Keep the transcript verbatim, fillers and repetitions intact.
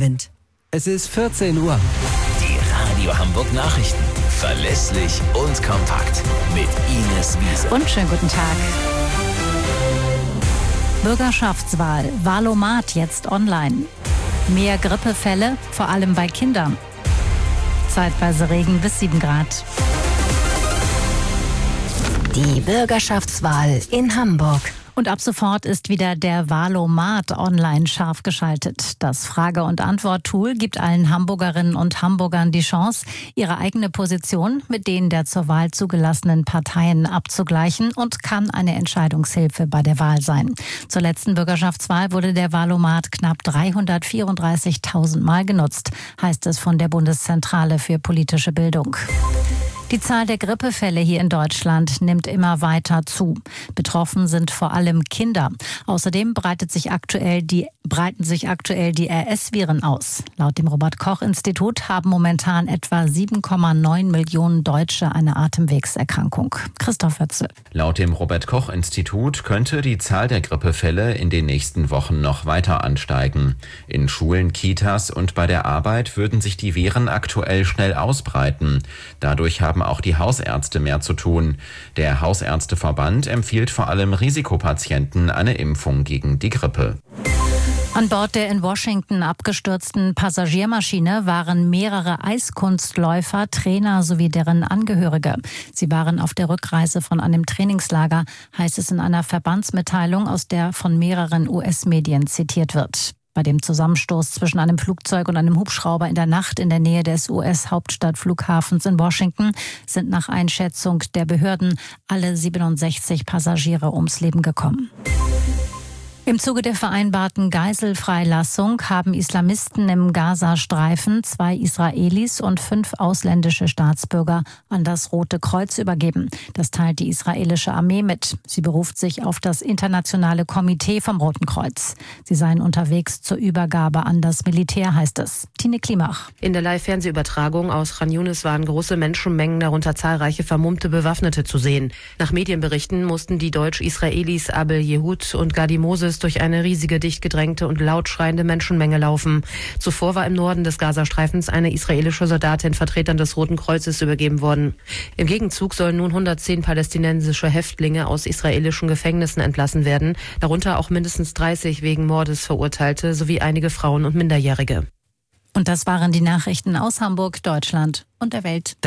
gewinnt. Es ist vierzehn Uhr. Die Radio Hamburg Nachrichten. Verlässlich und kompakt. Mit Ines Wiese. Und schönen guten Tag. Bürgerschaftswahl. Wahlomat jetzt online. Mehr Grippefälle, vor allem bei Kindern. Zeitweise Regen bis sieben Grad. Die Bürgerschaftswahl in Hamburg. Und ab sofort ist wieder der Wahlomat online scharf geschaltet. Das Frage- und Antwort-Tool gibt allen Hamburgerinnen und Hamburgern die Chance, ihre eigene Position mit denen der zur Wahl zugelassenen Parteien abzugleichen und kann eine Entscheidungshilfe bei der Wahl sein. Zur letzten Bürgerschaftswahl wurde der Wahlomat knapp dreihundertvierunddreißigtausend Mal genutzt, heißt es von der Bundeszentrale für politische Bildung. Die Zahl der Grippefälle hier in Deutschland nimmt immer weiter zu. Betroffen sind vor allem Kinder. Außerdem breitet sich aktuell die, breiten sich aktuell die R S-Viren aus. Laut dem Robert-Koch-Institut haben momentan etwa sieben Komma neun Millionen Deutsche eine Atemwegserkrankung. Christoph Wötzel. Laut dem Robert-Koch-Institut könnte die Zahl der Grippefälle in den nächsten Wochen noch weiter ansteigen. In Schulen, Kitas und bei der Arbeit würden sich die Viren aktuell schnell ausbreiten. Dadurch haben auch die Hausärzte mehr zu tun. Der Hausärzteverband empfiehlt vor allem Risikopatienten eine Impfung gegen die Grippe. An Bord der in Washington abgestürzten Passagiermaschine waren mehrere Eiskunstläufer, Trainer sowie deren Angehörige. Sie waren auf der Rückreise von einem Trainingslager, heißt es in einer Verbandsmitteilung, aus der von mehreren U S-Medien zitiert wird. Bei dem Zusammenstoß zwischen einem Flugzeug und einem Hubschrauber in der Nacht in der Nähe des U S-Hauptstadtflughafens in Washington sind nach Einschätzung der Behörden alle siebenundsechzig Passagiere ums Leben gekommen. Im Zuge der vereinbarten Geiselfreilassung haben Islamisten im Gazastreifen zwei Israelis und fünf ausländische Staatsbürger an das Rote Kreuz übergeben. Das teilt die israelische Armee mit. Sie beruft sich auf das internationale Komitee vom Roten Kreuz. Sie seien unterwegs zur Übergabe an das Militär, heißt es. Tine Klimach. In der Live-Fernsehübertragung aus Khan Yunis waren große Menschenmengen, darunter zahlreiche vermummte Bewaffnete, zu sehen. Nach Medienberichten mussten die Deutsch-Israelis Abel Yehud und Gadi Moses durch eine riesige, dicht gedrängte und laut schreiende Menschenmenge laufen. Zuvor war im Norden des Gazastreifens eine israelische Soldatin Vertretern des Roten Kreuzes übergeben worden. Im Gegenzug sollen nun hundertzehn palästinensische Häftlinge aus israelischen Gefängnissen entlassen werden, darunter auch mindestens dreißig wegen Mordes Verurteilte sowie einige Frauen und Minderjährige. Und das waren die Nachrichten aus Hamburg, Deutschland und der Welt.